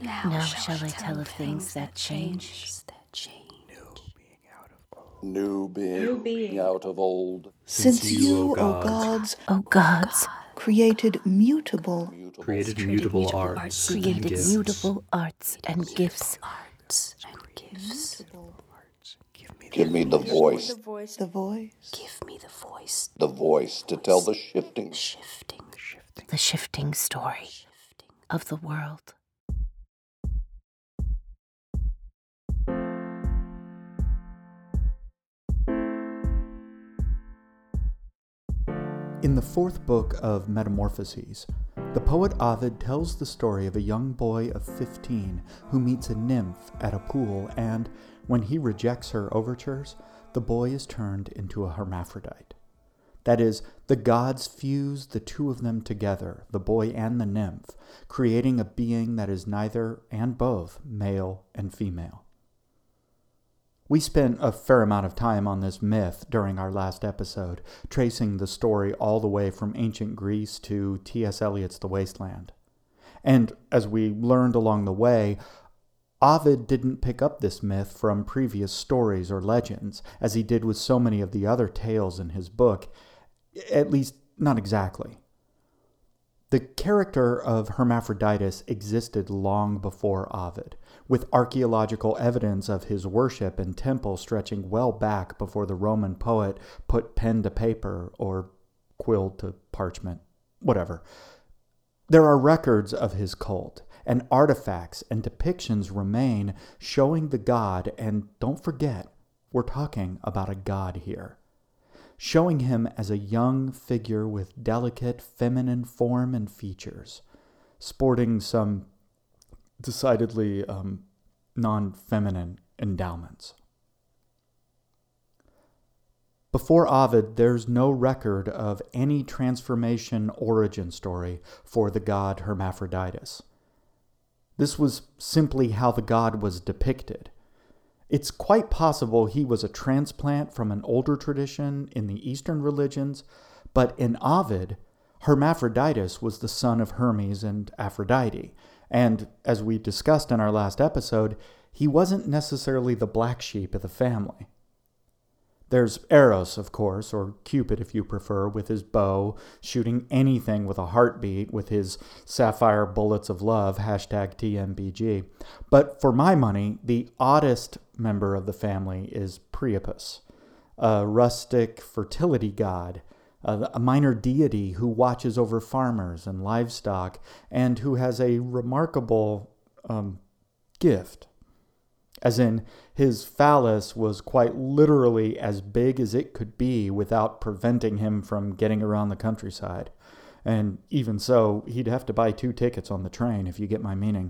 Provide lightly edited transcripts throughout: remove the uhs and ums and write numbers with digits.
Now shall I tell of things that change? New being out of old. Since you, O gods, O gods, created mutable created mutable arts and created gifts. mutable arts and gifts. Give me the voice. the voice, Give me the voice, The voice to tell the shifting. the shifting story of the world. In the fourth book of Metamorphoses, the poet Ovid tells the story of a young boy of 15 who meets a nymph at a pool, and when he rejects her overtures, the boy is turned into a hermaphrodite. That is, the gods fuse the two of them together, the boy and the nymph, creating a being that is neither and both male and female. We spent a fair amount of time on this myth during our last episode, tracing the story all the way from ancient Greece to T.S. Eliot's The Wasteland. And as we learned along the way, Ovid didn't pick up this myth from previous stories or legends, as he did with so many of the other tales in his book, at least not exactly. The character of Hermaphroditus existed long before Ovid, with archaeological evidence of his worship in temples stretching well back before the Roman poet put pen to paper or quill to parchment, whatever. There are records of his cult, and artifacts and depictions remain showing the god, and don't forget, we're talking about a god here, showing him as a young figure with delicate feminine form and features, sporting some decidedly non-feminine endowments. Before Ovid, there's no record of any transformation origin story for the god Hermaphroditus. This was simply how the god was depicted. It's quite possible he was a transplant from an older tradition in the Eastern religions, but in Ovid, Hermaphroditus was the son of Hermes and Aphrodite, and as we discussed in our last episode, he wasn't necessarily the black sheep of the family. There's Eros, of course, or Cupid if you prefer, with his bow, shooting anything with a heartbeat with his sapphire bullets of love, #TMBG. But for my money, the oddest member of the family is Priapus, a rustic fertility god, a minor deity who watches over farmers and livestock, and who has a remarkable gift. As in, his phallus was quite literally as big as it could be without preventing him from getting around the countryside. And even so, he'd have to buy 2 tickets on the train, if you get my meaning.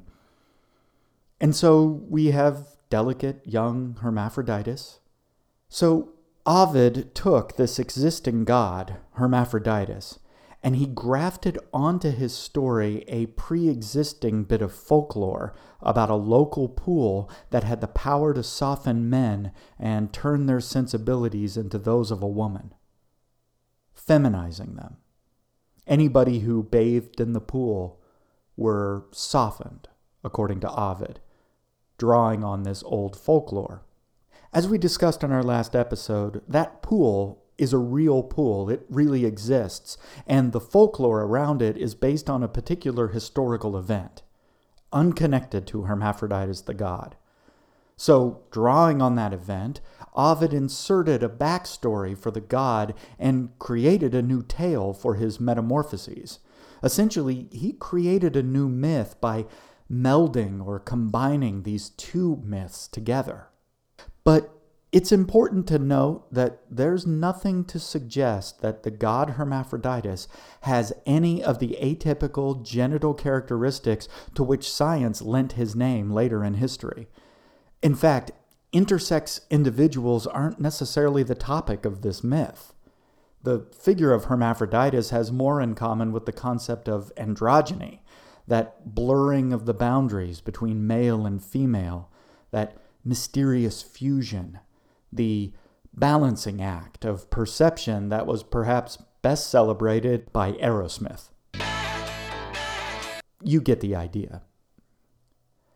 And so we have delicate young Hermaphroditus. So Ovid took this existing god, Hermaphroditus, and he grafted onto his story a pre-existing bit of folklore about a local pool that had the power to soften men and turn their sensibilities into those of a woman, feminizing them. Anybody who bathed in the pool were softened, according to Ovid, drawing on this old folklore. As we discussed in our last episode, that pool is a real pool. It really exists, and the folklore around it is based on a particular historical event, unconnected to Hermaphroditus the god. So, drawing on that event, Ovid inserted a backstory for the god and created a new tale for his Metamorphoses. Essentially, he created a new myth by melding or combining these two myths together. But it's important to note that there's nothing to suggest that the god Hermaphroditus has any of the atypical genital characteristics to which science lent his name later in history. In fact, intersex individuals aren't necessarily the topic of this myth. The figure of Hermaphroditus has more in common with the concept of androgyny, that blurring of the boundaries between male and female, that mysterious fusion, the balancing act of perception that was perhaps best celebrated by Aerosmith. You get the idea.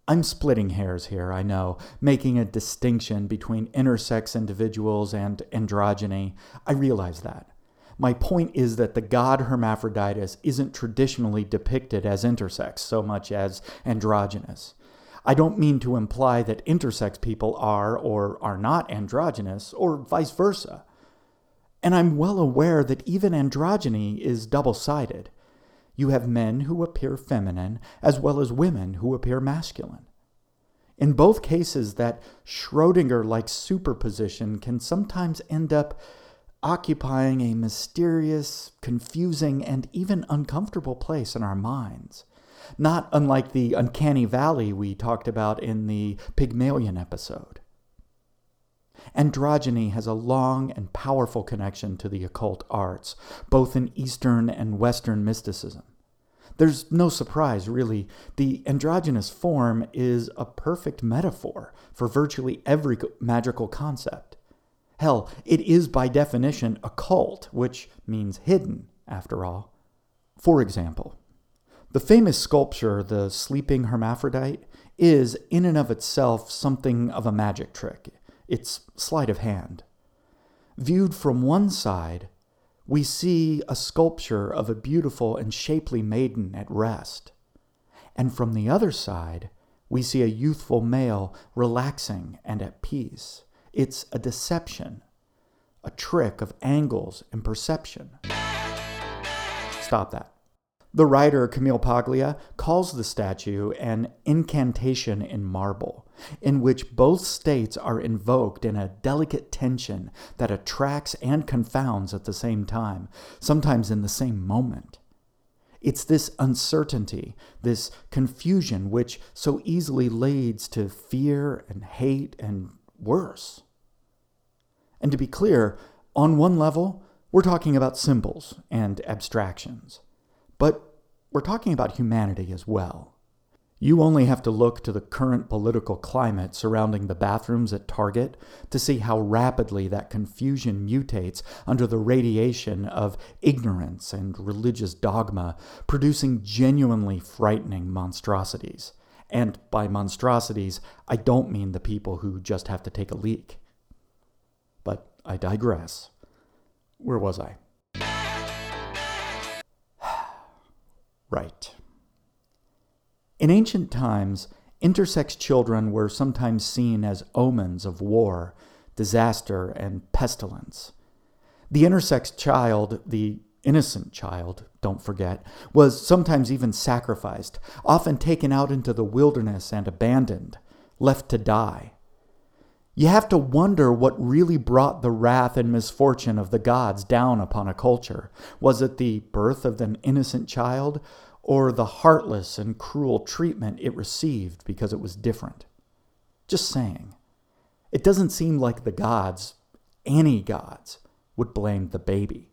I'm splitting hairs here, I know, making a distinction between intersex individuals and androgyny. I realize that. My point is that the god Hermaphroditus isn't traditionally depicted as intersex so much as androgynous. I don't mean to imply that intersex people are or are not androgynous, or vice versa. And I'm well aware that even androgyny is double-sided. You have men who appear feminine, as well as women who appear masculine. In both cases, that Schrödinger-like superposition can sometimes end up occupying a mysterious, confusing, and even uncomfortable place in our minds. Not unlike the uncanny valley we talked about in the Pygmalion episode. Androgyny has a long and powerful connection to the occult arts, both in Eastern and Western mysticism. There's no surprise, really. The androgynous form is a perfect metaphor for virtually every magical concept. Hell, it is by definition occult, which means hidden, after all. For example, the famous sculpture, the Sleeping Hermaphrodite, is in and of itself something of a magic trick. It's sleight of hand. Viewed from one side, we see a sculpture of a beautiful and shapely maiden at rest. And from the other side, we see a youthful male relaxing and at peace. It's a deception, a trick of angles and perception. Stop that. The writer Camille Paglia calls the statue an incantation in marble, in which both states are invoked in a delicate tension that attracts and confounds at the same time, sometimes in the same moment. It's this uncertainty, this confusion, which so easily leads to fear and hate and worse. And to be clear, on one level, we're talking about symbols and abstractions. But we're talking about humanity as well. You only have to look to the current political climate surrounding the bathrooms at Target to see how rapidly that confusion mutates under the radiation of ignorance and religious dogma, producing genuinely frightening monstrosities. And by monstrosities, I don't mean the people who just have to take a leak. But I digress. Where was I? Right. In ancient times, intersex children were sometimes seen as omens of war, disaster, and pestilence. The intersex child, the innocent child, don't forget, was sometimes even sacrificed, often taken out into the wilderness and abandoned, left to die. You have to wonder what really brought the wrath and misfortune of the gods down upon a culture. Was it the birth of an innocent child, or the heartless and cruel treatment it received because it was different? Just saying. It doesn't seem like the gods, any gods, would blame the baby.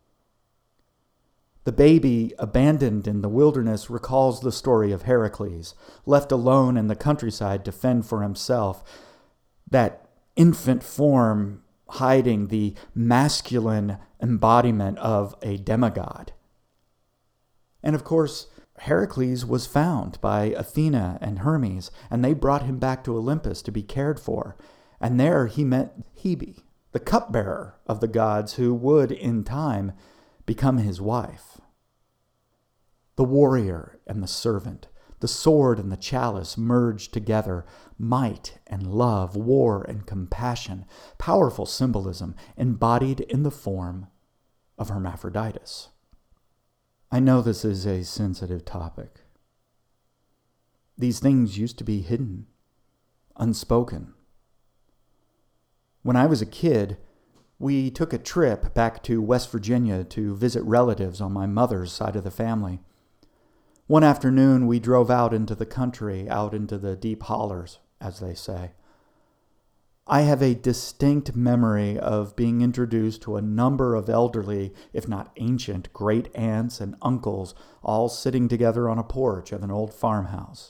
The baby, abandoned in the wilderness, recalls the story of Heracles, left alone in the countryside to fend for himself. That infant form hiding the masculine embodiment of a demigod. And of course, Heracles was found by Athena and Hermes, and they brought him back to Olympus to be cared for. And there he met Hebe, the cupbearer of the gods who would, in time, become his wife. The warrior and the servant, the sword and the chalice merged together, might and love, war and compassion, powerful symbolism embodied in the form of Hermaphroditus. I know this is a sensitive topic. These things used to be hidden, unspoken. When I was a kid, we took a trip back to West Virginia to visit relatives on my mother's side of the family. One afternoon, we drove out into the country, out into the deep hollers, as they say. I have a distinct memory of being introduced to a number of elderly, if not ancient, great aunts and uncles, all sitting together on a porch of an old farmhouse.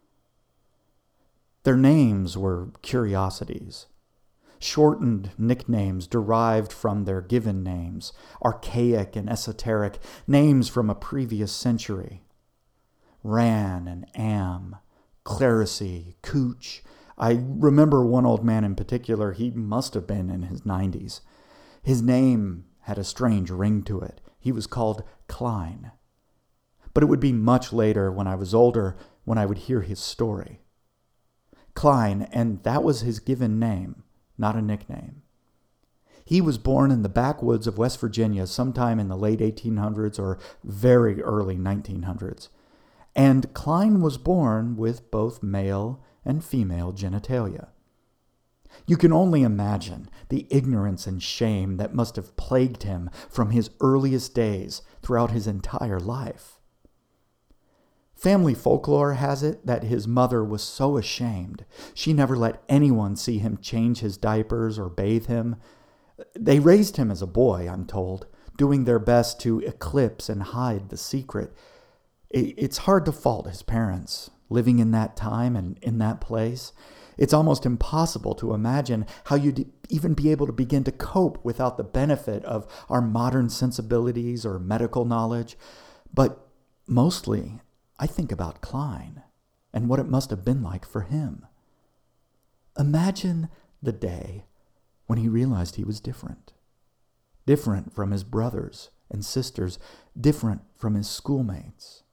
Their names were curiosities. Shortened nicknames derived from their given names, archaic and esoteric, names from a previous century. Ran and Am, clerisy, cooch. I remember one old man in particular, he must have been in his 90s. His name had a strange ring to it. He was called Klein. But it would be much later, when I was older, when I would hear his story. Klein, and that was his given name, not a nickname. He was born in the backwoods of West Virginia sometime in the late 1800s or very early 1900s. And Klein was born with both male and female genitalia. You can only imagine the ignorance and shame that must have plagued him from his earliest days throughout his entire life. Family folklore has it that his mother was so ashamed she never let anyone see him change his diapers or bathe him. They raised him as a boy, I'm told, doing their best to eclipse and hide the secret. It's hard to fault his parents, living in that time and in that place. It's almost impossible to imagine how you'd even be able to begin to cope without the benefit of our modern sensibilities or medical knowledge. But mostly, I think about Klein and what it must have been like for him. Imagine the day when he realized he was different. Different from his brothers and sisters, different from his schoolmates.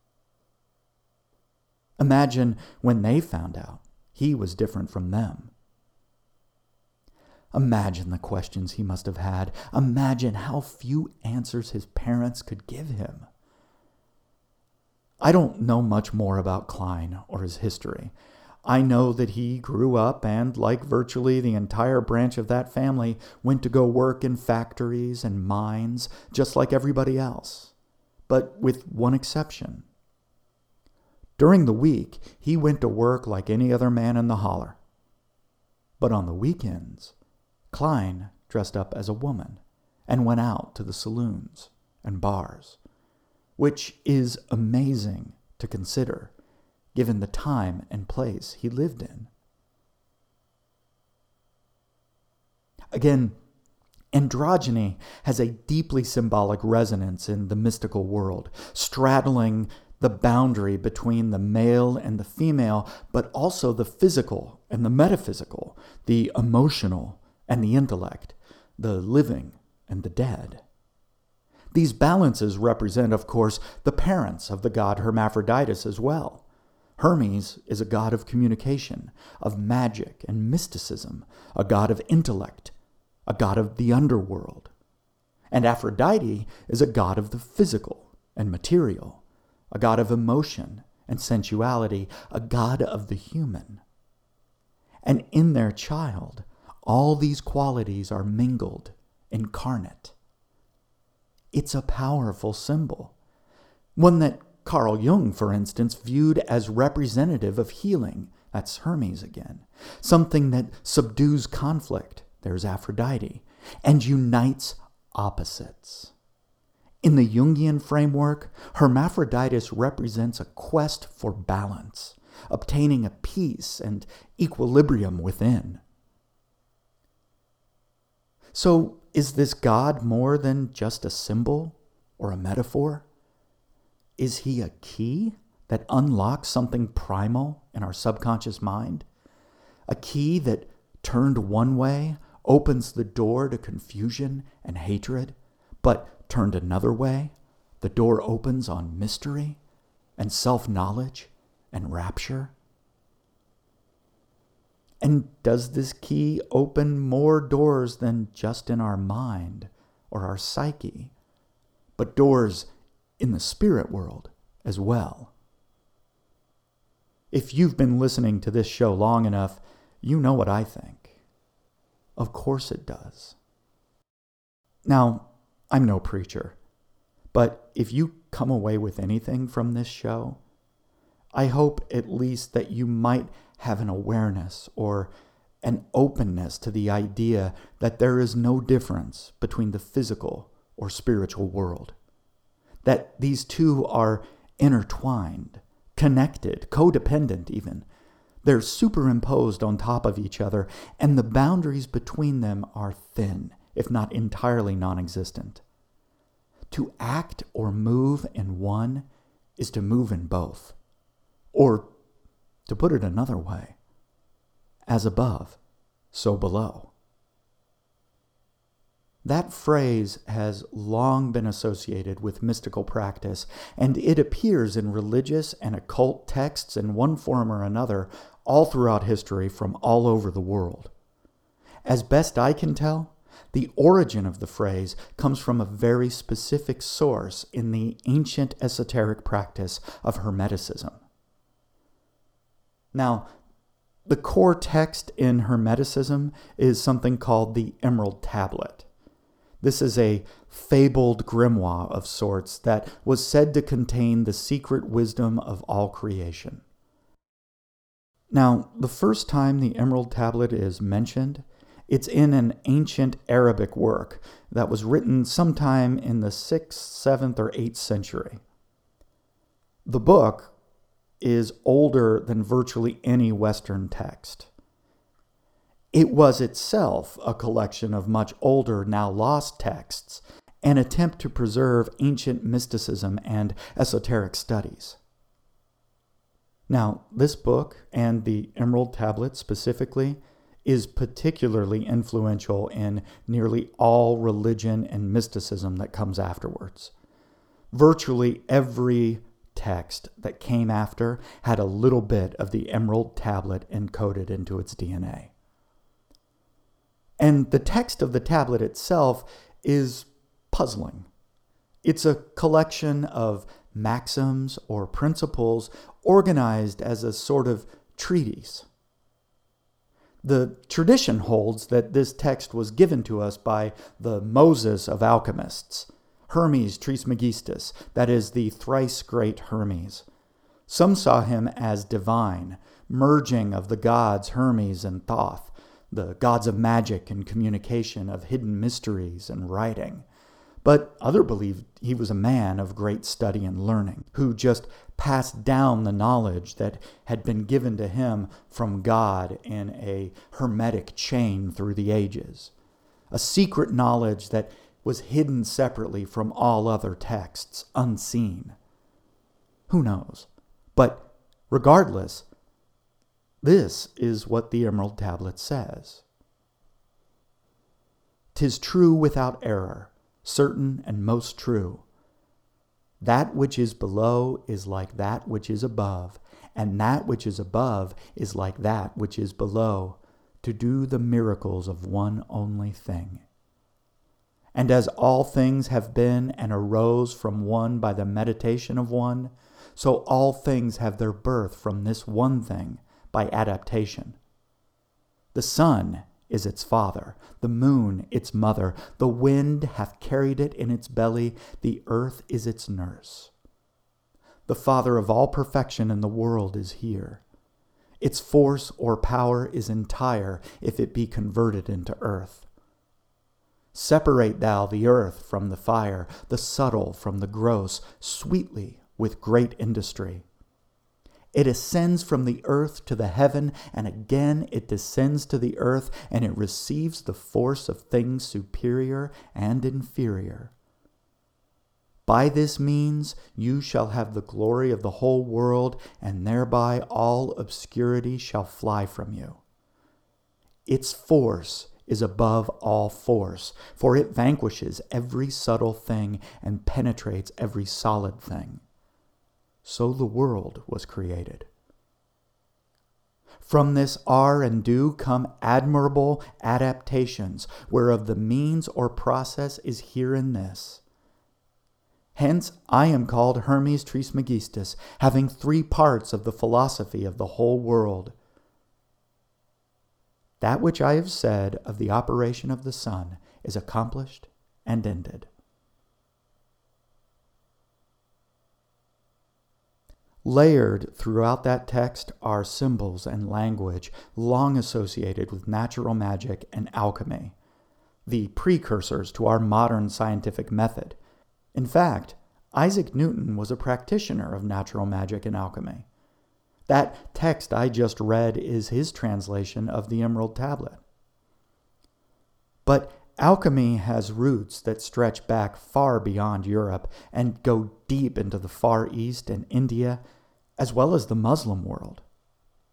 Imagine when they found out he was different from them. Imagine the questions he must have had. Imagine how few answers his parents could give him. I don't know much more about Klein or his history. I know that he grew up and, like virtually the entire branch of that family, went to go work in factories and mines, just like everybody else. But with one exception. During the week, he went to work like any other man in the holler. But on the weekends, Klein dressed up as a woman and went out to the saloons and bars, which is amazing to consider, given the time and place he lived in. Again, androgyny has a deeply symbolic resonance in the mystical world, straddling the boundary between the male and the female, but also the physical and the metaphysical, the emotional and the intellect, the living and the dead. These balances represent, of course, the parents of the god Hermaphroditus as well. Hermes is a god of communication, of magic and mysticism, a god of intellect, a god of the underworld. And Aphrodite is a god of the physical and material, a god of emotion and sensuality, a god of the human. And in their child, all these qualities are mingled, incarnate. It's a powerful symbol, one that Carl Jung, for instance, viewed as representative of healing. That's Hermes again. Something that subdues conflict, there's Aphrodite, and unites opposites. In the Jungian framework, Hermaphroditus represents a quest for balance, obtaining a peace and equilibrium within. So, is this God more than just a symbol or a metaphor? Is he a key that unlocks something primal in our subconscious mind? A key that, turned one way, opens the door to confusion and hatred, but turned another way, the door opens on mystery and self-knowledge and rapture? And does this key open more doors than just in our mind or our psyche, but doors in the spirit world as well? If you've been listening to this show long enough, you know what I think. Of course it does. Now, I'm no preacher, but if you come away with anything from this show, I hope at least that you might have an awareness or an openness to the idea that there is no difference between the physical or spiritual world, that these two are intertwined, connected, codependent even. They're superimposed on top of each other, and the boundaries between them are thin, if not entirely non-existent. To act or move in one is to move in both, or To put it another way, as above, so below. That phrase has long been associated with mystical practice, and it appears in religious and occult texts in one form or another all throughout history from all over the world. As best I can tell, the origin of the phrase comes from a very specific source in the ancient esoteric practice of Hermeticism. Now, the core text in Hermeticism is something called the Emerald Tablet. This is a fabled grimoire of sorts that was said to contain the secret wisdom of all creation. Now, the first time the Emerald Tablet is mentioned, it's in an ancient Arabic work that was written sometime in the 6th, 7th, or 8th century. The book is older than virtually any Western text. It was itself a collection of much older, now lost texts, an attempt to preserve ancient mysticism and esoteric studies. Now, this book, and the Emerald Tablet specifically, is particularly influential in nearly all religion and mysticism that comes afterwards. Virtually every text that came after had a little bit of the Emerald Tablet encoded into its DNA. And the text of the tablet itself is puzzling. It's a collection of maxims or principles organized as a sort of treatise. The tradition holds that this text was given to us by the Moses of alchemists, Hermes Trismegistus, that is, the thrice great Hermes. Some saw him as divine, merging of the gods Hermes and Thoth, the gods of magic and communication, of hidden mysteries and writing. But others believed he was a man of great study and learning, who just passed down the knowledge that had been given to him from God in a hermetic chain through the ages. A secret knowledge that was hidden separately from all other texts, unseen. Who knows? But regardless, this is what the Emerald Tablet says. "'Tis true without error, certain and most true. That which is below is like that which is above, and that which is above is like that which is below, to do the miracles of one only thing. And as all things have been and arose from one by the meditation of one, so all things have their birth from this one thing, by adaptation. The sun is its father, the moon its mother, the wind hath carried it in its belly, the earth is its nurse. The father of all perfection in the world is here. Its force or power is entire if it be converted into earth. Separate thou the earth from the fire, the subtle from the gross, sweetly with great industry. It ascends from the earth to the heaven, and again it descends to the earth, and it receives the force of things superior and inferior. By this means you shall have the glory of the whole world, and thereby all obscurity shall fly from you. Its force is above all force, for it vanquishes every subtle thing and penetrates every solid thing. So the world was created. From this are and do come admirable adaptations, whereof the means or process is here in this. Hence I am called Hermes Trismegistus, having 3 parts of the philosophy of the whole world. That which I have said of the operation of the sun is accomplished and ended. Layered throughout that text are symbols and language long associated with natural magic and alchemy, the precursors to our modern scientific method. In fact, Isaac Newton was a practitioner of natural magic and alchemy. That text I just read is his translation of the Emerald Tablet. But alchemy has roots that stretch back far beyond Europe and go deep into the Far East and India, as well as the Muslim world.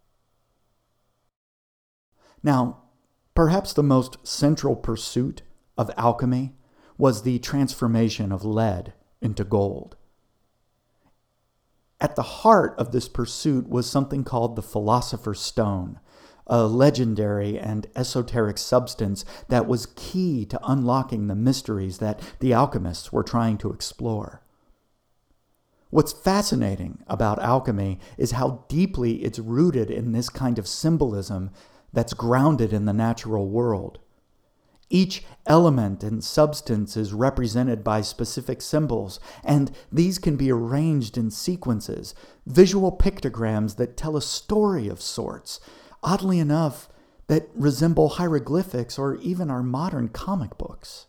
Now, perhaps the most central pursuit of alchemy was the transformation of lead into gold. At the heart of this pursuit was something called the Philosopher's Stone, a legendary and esoteric substance that was key to unlocking the mysteries that the alchemists were trying to explore. What's fascinating about alchemy is how deeply it's rooted in this kind of symbolism that's grounded in the natural world. Each element and substance is represented by specific symbols, and these can be arranged in sequences, visual pictograms that tell a story of sorts, oddly enough, that resemble hieroglyphics or even our modern comic books.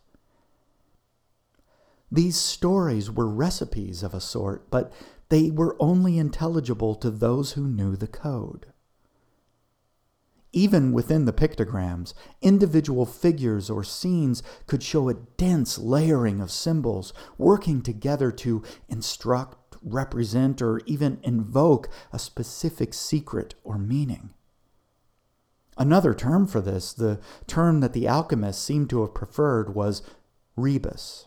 These stories were recipes of a sort, but they were only intelligible to those who knew the code. Even within the pictograms, individual figures or scenes could show a dense layering of symbols working together to instruct, represent, or even invoke a specific secret or meaning. Another term for this, the term that the alchemists seem to have preferred, was rebus.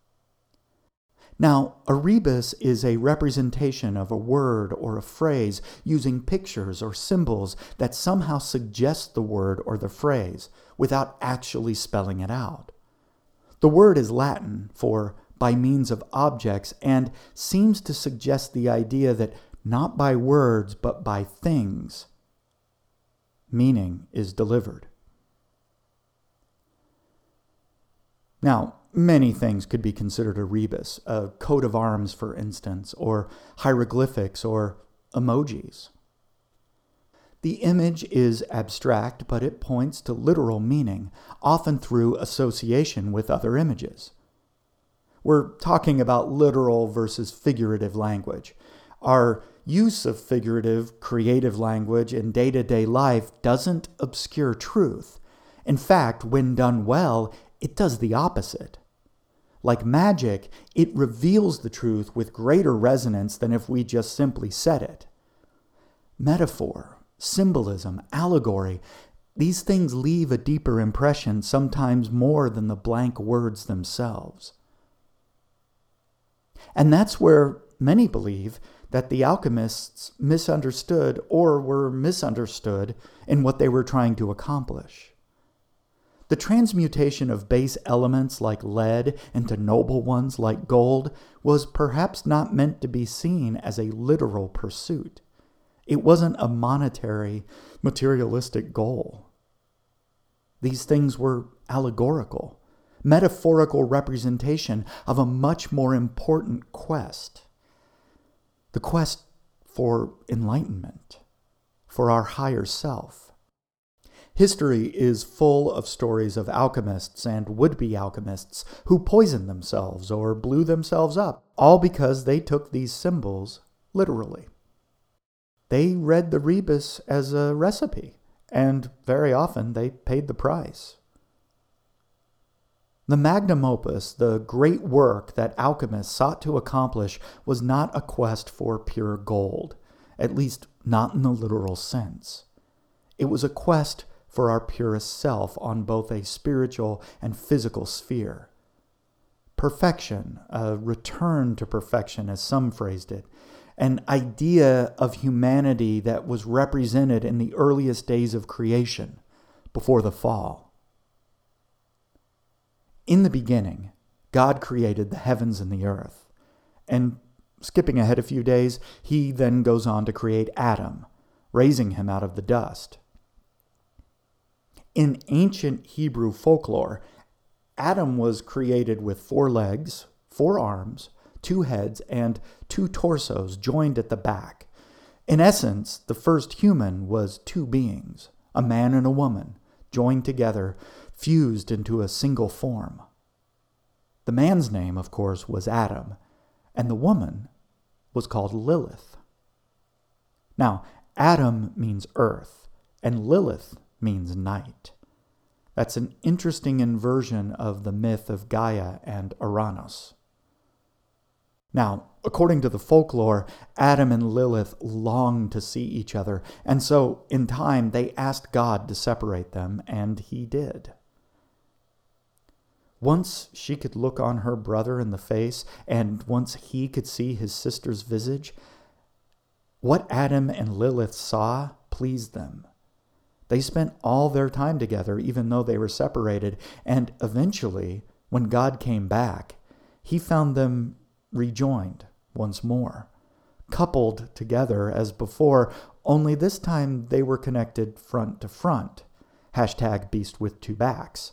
Now, a rebus is a representation of a word or a phrase using pictures or symbols that somehow suggest the word or the phrase without actually spelling it out. The word is Latin for by means of objects and seems to suggest the idea that not by words but by things, meaning is delivered. Now, many things could be considered a rebus, a coat of arms, for instance, or hieroglyphics or emojis. The image is abstract, but it points to literal meaning, often through association with other images. We're talking about literal versus figurative language. Our use of figurative, creative language in day-to-day life doesn't obscure truth. In fact, when done well, it does the opposite. Like magic, it reveals the truth with greater resonance than if we just simply said it. Metaphor, symbolism, allegory, these things leave a deeper impression, sometimes more than the blank words themselves. And that's where many believe that the alchemists misunderstood or were misunderstood in what they were trying to accomplish. The transmutation of base elements like lead into noble ones like gold was perhaps not meant to be seen as a literal pursuit. It wasn't a monetary, materialistic goal. These things were allegorical, metaphorical representation of a much more important quest. The quest for enlightenment, for our higher self. History is full of stories of alchemists and would-be alchemists who poisoned themselves or blew themselves up, all because they took these symbols literally. They read the rebus as a recipe, and very often they paid the price. The magnum opus, the great work that alchemists sought to accomplish, was not a quest for pure gold, at least not in the literal sense. It was a quest for our purest self on both a spiritual and physical sphere. Perfection, a return to perfection as some phrased it, an idea of humanity that was represented in the earliest days of creation, before the fall. In the beginning, God created the heavens and the earth. And skipping ahead a few days, he then goes on to create Adam, raising him out of the dust. In ancient Hebrew folklore, Adam was created with 4 legs, 4 arms, 2 heads, and 2 torsos joined at the back. In essence, the first human was 2 beings, a man and a woman, joined together, fused into a single form. The man's name, of course, was Adam, and the woman was called Lilith. Now, Adam means earth, and Lilith means night. That's an interesting inversion of the myth of Gaia and Uranus. Now, according to the folklore, Adam and Lilith longed to see each other, and so, in time, they asked God to separate them, and he did. Once she could look on her brother in the face, and once he could see his sister's visage, what Adam and Lilith saw pleased them. They spent all their time together, even though they were separated, and eventually, when God came back, he found them rejoined once more, coupled together as before, only this time they were connected front to front. Hashtag beast with two backs.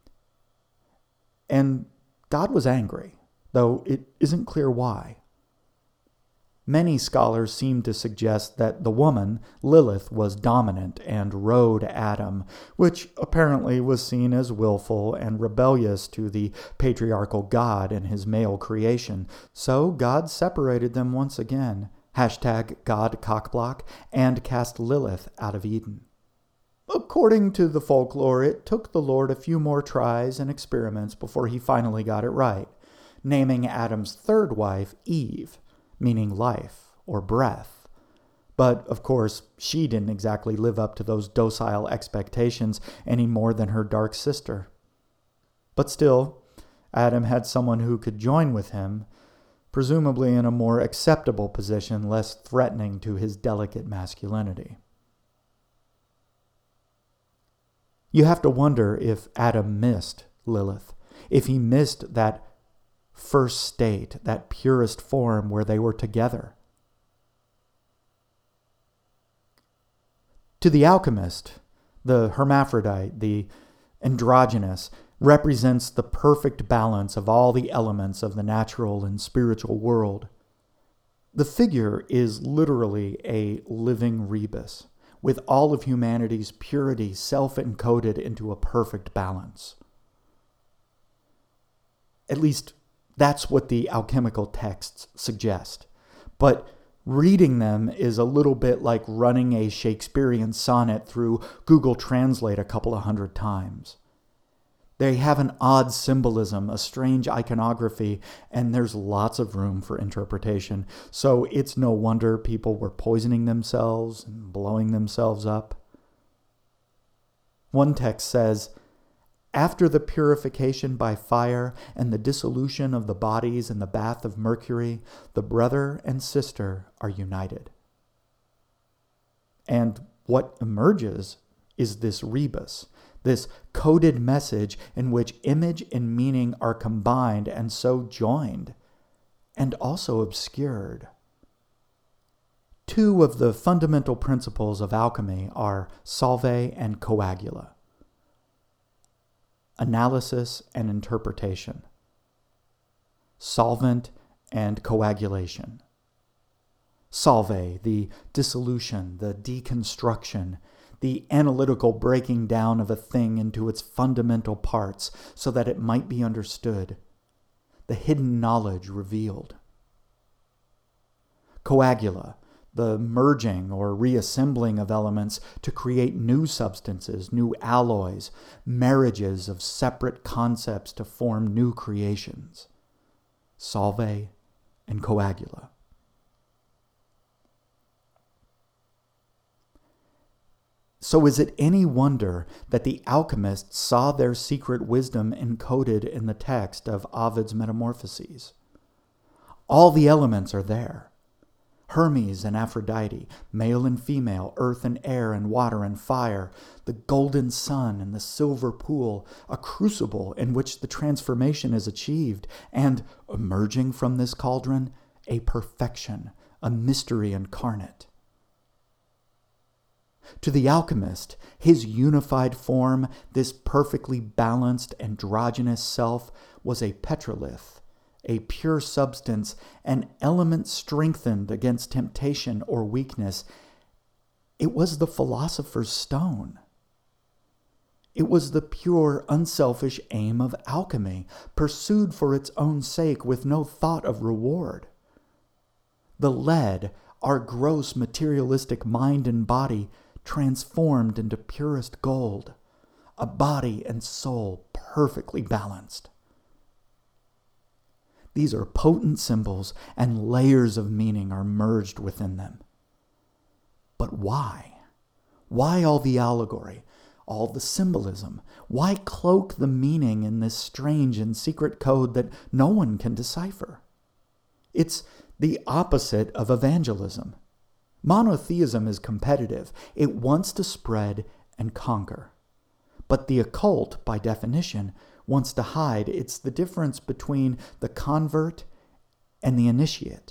And God was angry, though it isn't clear why. Many scholars seem to suggest that the woman, Lilith, was dominant and rode Adam, which apparently was seen as willful and rebellious to the patriarchal God and his male creation. So God separated them once again, hashtag God cockblock, and cast Lilith out of Eden. According to the folklore, it took the Lord a few more tries and experiments before he finally got it right, naming Adam's third wife Eve, meaning life or breath. But, of course, she didn't exactly live up to those docile expectations any more than her dark sister. But still, Adam had someone who could join with him, presumably in a more acceptable position, less threatening to his delicate masculinity. You have to wonder if Adam missed Lilith, if he missed that first state, that purest form where they were together. To the alchemist, the hermaphrodite, the androgynous, represents the perfect balance of all the elements of the natural and spiritual world. The figure is literally a living rebus, with all of humanity's purity self-encoded into a perfect balance. At least, that's what the alchemical texts suggest. But reading them is a little bit like running a Shakespearean sonnet through Google Translate a couple of hundred times. They have an odd symbolism, a strange iconography, and there's lots of room for interpretation. So it's no wonder people were poisoning themselves and blowing themselves up. One text says, "After the purification by fire and the dissolution of the bodies in the bath of Mercury, the brother and sister are united." And what emerges is this rebus, this coded message in which image and meaning are combined and so joined, and also obscured. Two of the fundamental principles of alchemy are solve and coagula. Analysis and interpretation. Solvent and coagulation. Solve, the dissolution, the deconstruction, the analytical breaking down of a thing into its fundamental parts so that it might be understood, the hidden knowledge revealed. Coagula, the merging or reassembling of elements to create new substances, new alloys, marriages of separate concepts to form new creations. Solve and coagula. So is it any wonder that the alchemists saw their secret wisdom encoded in the text of Ovid's Metamorphoses? All the elements are there. Hermes and Aphrodite, male and female, earth and air and water and fire, the golden sun and the silver pool, a crucible in which the transformation is achieved, and, emerging from this cauldron, a perfection, a mystery incarnate. To the alchemist, his unified form, this perfectly balanced androgynous self, was a petrolith, a pure substance, an element strengthened against temptation or weakness. It was the philosopher's stone. It was the pure, unselfish aim of alchemy, pursued for its own sake with no thought of reward. The lead, our gross materialistic mind and body, transformed into purest gold, a body and soul perfectly balanced. These are potent symbols, and layers of meaning are merged within them. But why? Why all the allegory, all the symbolism? Why cloak the meaning in this strange and secret code that no one can decipher? It's the opposite of evangelism. Monotheism is competitive. It wants to spread and conquer. But the occult, by definition, wants to hide. It's the difference between the convert and the initiate.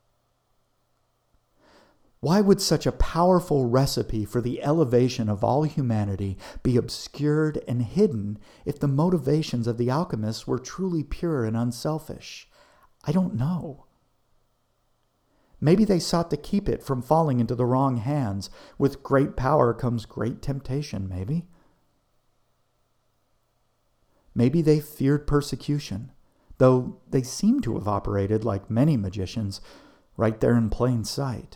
Why would such a powerful recipe for the elevation of all humanity be obscured and hidden if the motivations of the alchemists were truly pure and unselfish? I don't know. Maybe they sought to keep it from falling into the wrong hands. With great power comes great temptation, maybe. Maybe they feared persecution, though they seem to have operated like many magicians, right there in plain sight.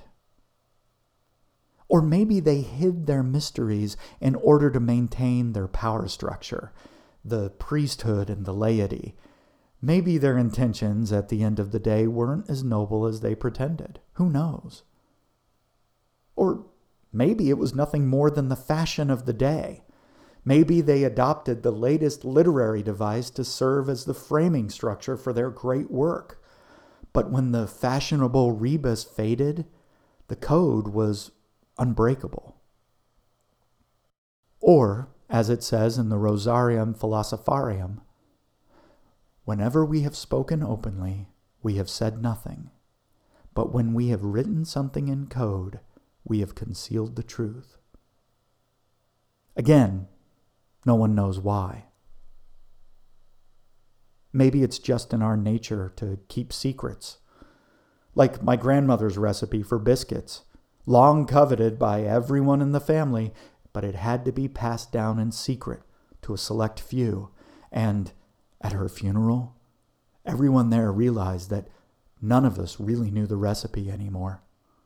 Or maybe they hid their mysteries in order to maintain their power structure, the priesthood and the laity. Maybe their intentions at the end of the day weren't as noble as they pretended. Who knows? Or maybe it was nothing more than the fashion of the day. Maybe they adopted the latest literary device to serve as the framing structure for their great work. But when the fashionable rebus faded, the code was unbreakable. Or, as it says in the Rosarium Philosopharium, whenever we have spoken openly, we have said nothing. But when we have written something in code, we have concealed the truth. Again, no one knows why. Maybe it's just in our nature to keep secrets. Like my grandmother's recipe for biscuits, long coveted by everyone in the family, but it had to be passed down in secret to a select few. And at her funeral, everyone there realized that none of us really knew the recipe anymore.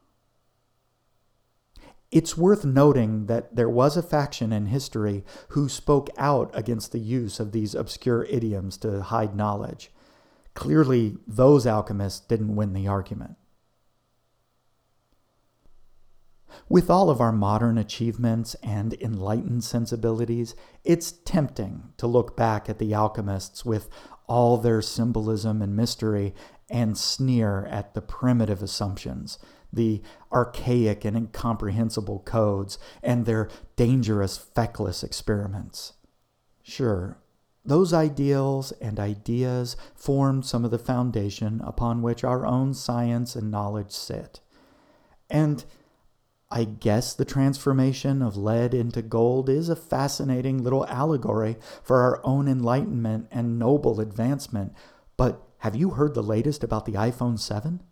It's worth noting that there was a faction in history who spoke out against the use of these obscure idioms to hide knowledge. Clearly, those alchemists didn't win the argument. With all of our modern achievements and enlightened sensibilities, it's tempting to look back at the alchemists with all their symbolism and mystery and sneer at the primitive assumptions, the archaic and incomprehensible codes, and their dangerous, feckless experiments. Sure, those ideals and ideas formed some of the foundation upon which our own science and knowledge sit. And I guess the transformation of lead into gold is a fascinating little allegory for our own enlightenment and noble advancement. But have you heard the latest about the iPhone 7?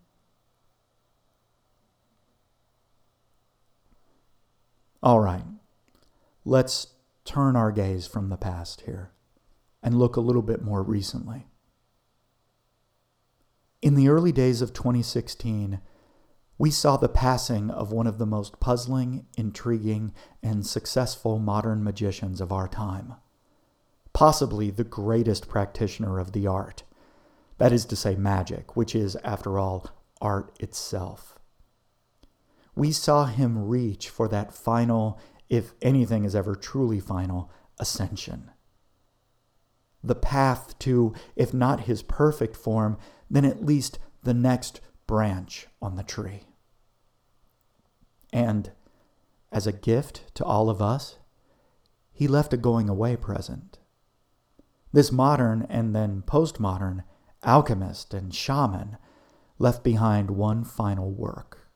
All right, let's turn our gaze from the past here and look a little bit more recently. In the early days of 2016, we saw the passing of one of the most puzzling, intriguing, and successful modern magicians of our time. Possibly the greatest practitioner of the art. That is to say, magic, which is, after all, art itself. We saw him reach for that final, if anything is ever truly final, ascension. The path to, if not his perfect form, then at least the next branch on the tree. And as a gift to all of us, he left a going-away present. This modern and then postmodern alchemist and shaman left behind one final work.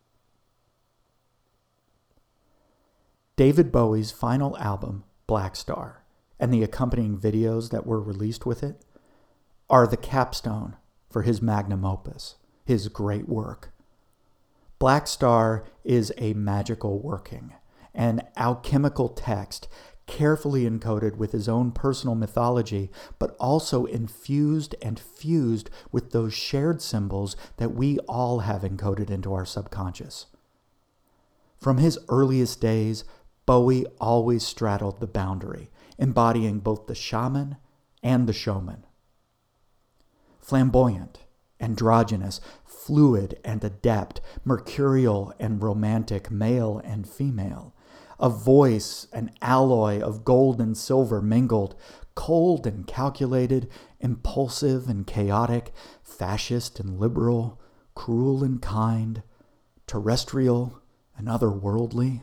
David Bowie's final album, Black Star, and the accompanying videos that were released with it are the capstone for his magnum opus, his great work. Black Star is a magical working, an alchemical text carefully encoded with his own personal mythology, but also infused and fused with those shared symbols that we all have encoded into our subconscious. From his earliest days, Bowie always straddled the boundary, embodying both the shaman and the showman. flamboyant, androgynous, fluid and adept, mercurial and romantic, male and female, a voice, an alloy of gold and silver mingled, cold and calculated, impulsive and chaotic, fascist and liberal, cruel and kind, terrestrial and otherworldly.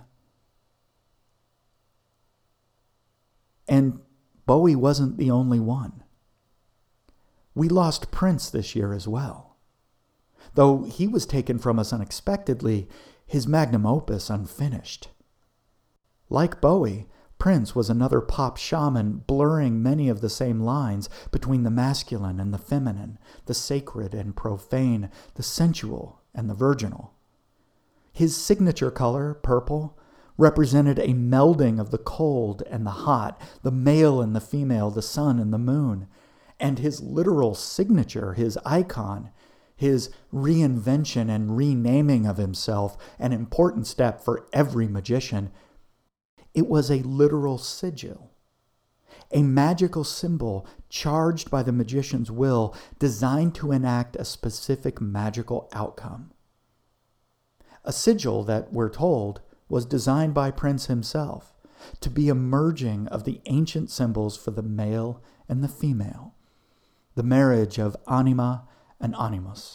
And Bowie wasn't the only one. We lost Prince this year as well. Though he was taken from us unexpectedly, his magnum opus unfinished. Like Bowie, Prince was another pop shaman blurring many of the same lines between the masculine and the feminine, the sacred and profane, the sensual and the virginal. His signature color, purple, represented a melding of the cold and the hot, the male and the female, the sun and the moon. And his literal signature, his icon, his reinvention and renaming of himself, an important step for every magician, it was a literal sigil, a magical symbol charged by the magician's will, designed to enact a specific magical outcome. A sigil that, we're told, was designed by Prince himself to be a merging of the ancient symbols for the male and the female, the marriage of anima and animus.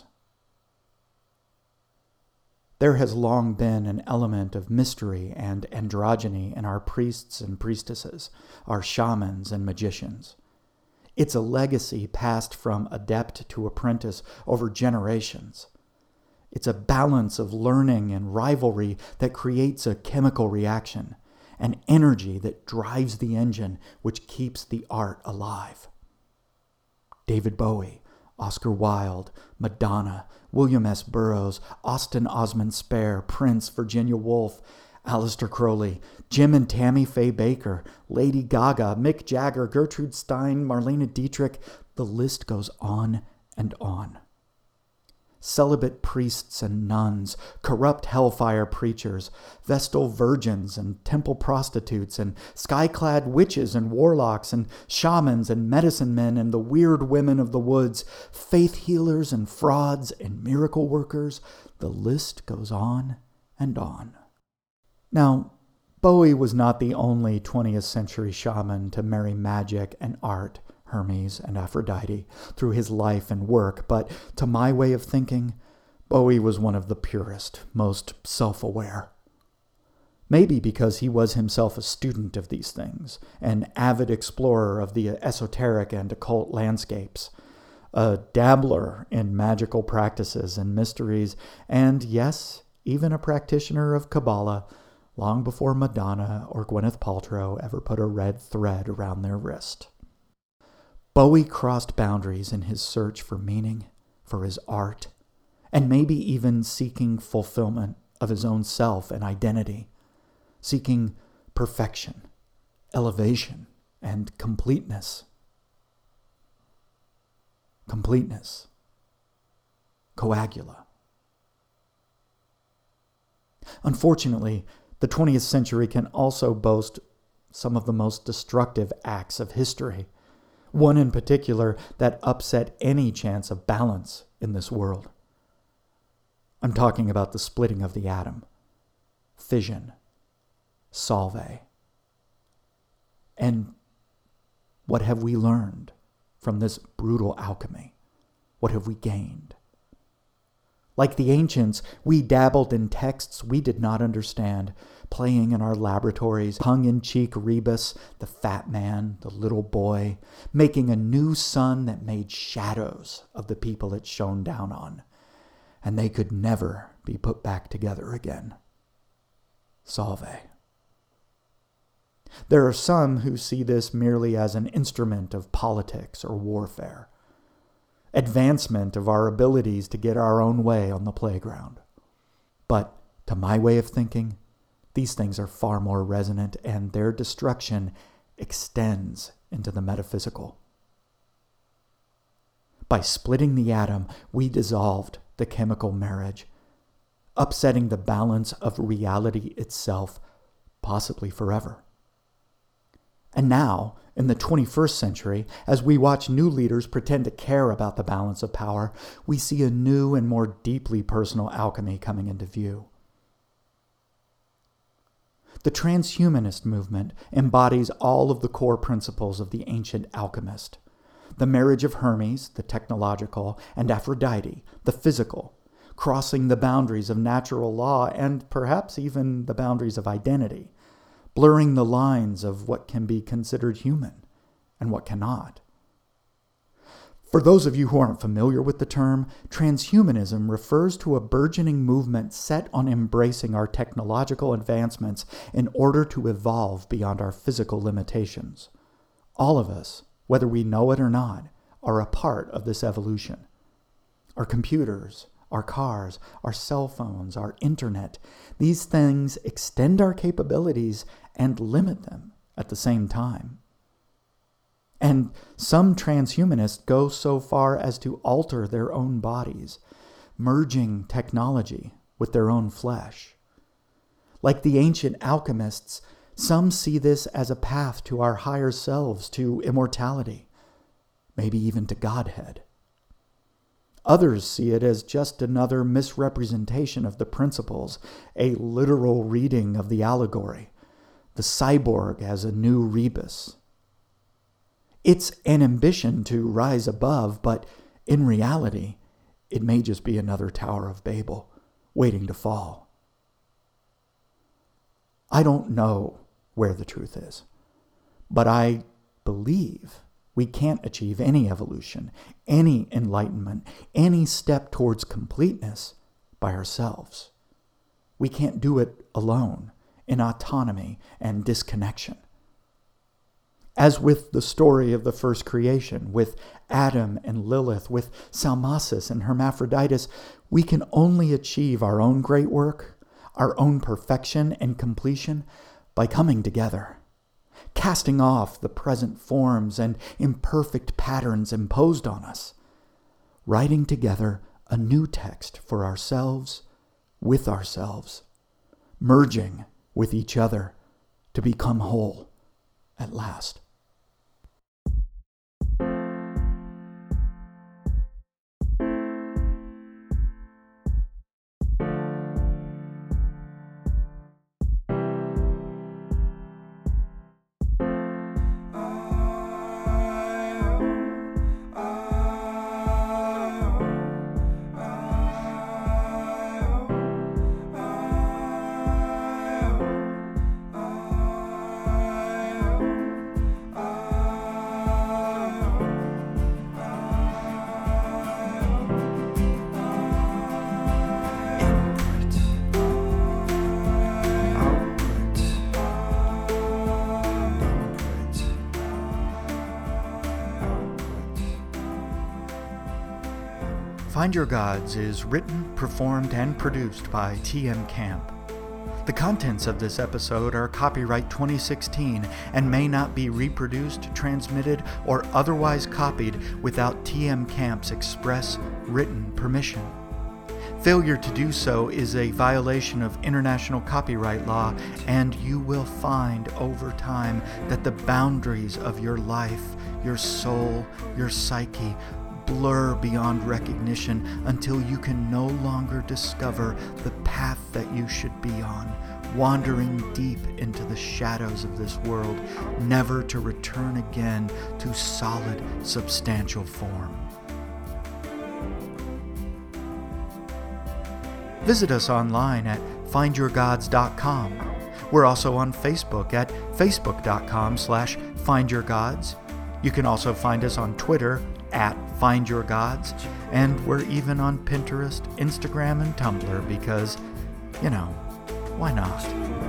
There has long been an element of mystery and androgyny in our priests and priestesses, our shamans and magicians. It's a legacy passed from adept to apprentice over generations. It's a balance of learning and rivalry that creates a chemical reaction, an energy that drives the engine which keeps the art alive. David Bowie, Oscar Wilde, Madonna, William S. Burroughs, Austin Osman Spare, Prince, Virginia Woolf, Aleister Crowley, Jim and Tammy Faye Baker, Lady Gaga, Mick Jagger, Gertrude Stein, Marlene Dietrich, the list goes on and on. Celibate priests and nuns, corrupt hellfire preachers, Vestal virgins and temple prostitutes, and sky-clad witches and warlocks, and shamans and medicine men, and the weird women of the woods, faith healers and frauds and miracle workers, the list goes on and on. Now, Bowie was not the only 20th century shaman to marry magic and art, Hermes and Aphrodite, through his life and work, but to my way of thinking, Bowie was one of the purest, most self-aware. Maybe because he was himself a student of these things, an avid explorer of the esoteric and occult landscapes, a dabbler in magical practices and mysteries, and yes, even a practitioner of Kabbalah, long before Madonna or Gwyneth Paltrow ever put a red thread around their wrist. Bowie crossed boundaries in his search for meaning, for his art, and maybe even seeking fulfillment of his own self and identity, seeking perfection, elevation, and completeness. Completeness. Coagula. Unfortunately, the 20th century can also boast some of the most destructive acts of history. One in particular that upset any chance of balance in this world. I'm talking about the splitting of the atom, fission, Solvay. And what have we learned from this brutal alchemy? What have we gained? Like the ancients, we dabbled in texts we did not understand, playing in our laboratories, tongue-in-cheek rebus, the fat man, the little boy, making a new sun that made shadows of the people it shone down on, and they could never be put back together again. Solvay. There are some who see this merely as an instrument of politics or warfare, advancement of our abilities to get our own way on the playground. But to my way of thinking, these things are far more resonant, and their destruction extends into the metaphysical. By splitting the atom, we dissolved the chemical marriage, upsetting the balance of reality itself, possibly forever. And now, in the 21st century, as we watch new leaders pretend to care about the balance of power, we see a new and more deeply personal alchemy coming into view. The transhumanist movement embodies all of the core principles of the ancient alchemist. The marriage of Hermes, the technological, and Aphrodite, the physical, crossing the boundaries of natural law and perhaps even the boundaries of identity, blurring the lines of what can be considered human and what cannot. For those of you who aren't familiar with the term, transhumanism refers to a burgeoning movement set on embracing our technological advancements in order to evolve beyond our physical limitations. All of us, whether we know it or not, are a part of this evolution. Our computers, our cars, our cell phones, our internet, these things extend our capabilities and limit them at the same time. And some transhumanists go so far as to alter their own bodies, merging technology with their own flesh. Like the ancient alchemists, some see this as a path to our higher selves, to immortality, maybe even to Godhead. Others see it as just another misrepresentation of the principles, a literal reading of the allegory, the cyborg as a new rebus. It's an ambition to rise above, but in reality, it may just be another Tower of Babel waiting to fall. I don't know where the truth is, but I believe we can't achieve any evolution, any enlightenment, any step towards completeness by ourselves. We can't do it alone, in autonomy and disconnection. As with the story of the first creation, with Adam and Lilith, with Salmacis and Hermaphroditus, we can only achieve our own great work, our own perfection and completion by coming together, casting off the present forms and imperfect patterns imposed on us, writing together a new text for ourselves, with ourselves, merging with each other to become whole at last. Find Your Gods is written, performed, and produced by TM Camp. The contents of this episode are copyright 2016 and may not be reproduced, transmitted, or otherwise copied without TM Camp's express written permission. Failure to do so is a violation of international copyright law, and you will find over time that the boundaries of your life, your soul, your psyche blur beyond recognition until you can no longer discover the path that you should be on, wandering deep into the shadows of this world, never to return again to solid, substantial form. Visit us online at findyourgods.com. We're also on Facebook at facebook.com/findyourgods. You can also find us on Twitter at findyourgods, and we're even on Pinterest, Instagram, and Tumblr because, why not?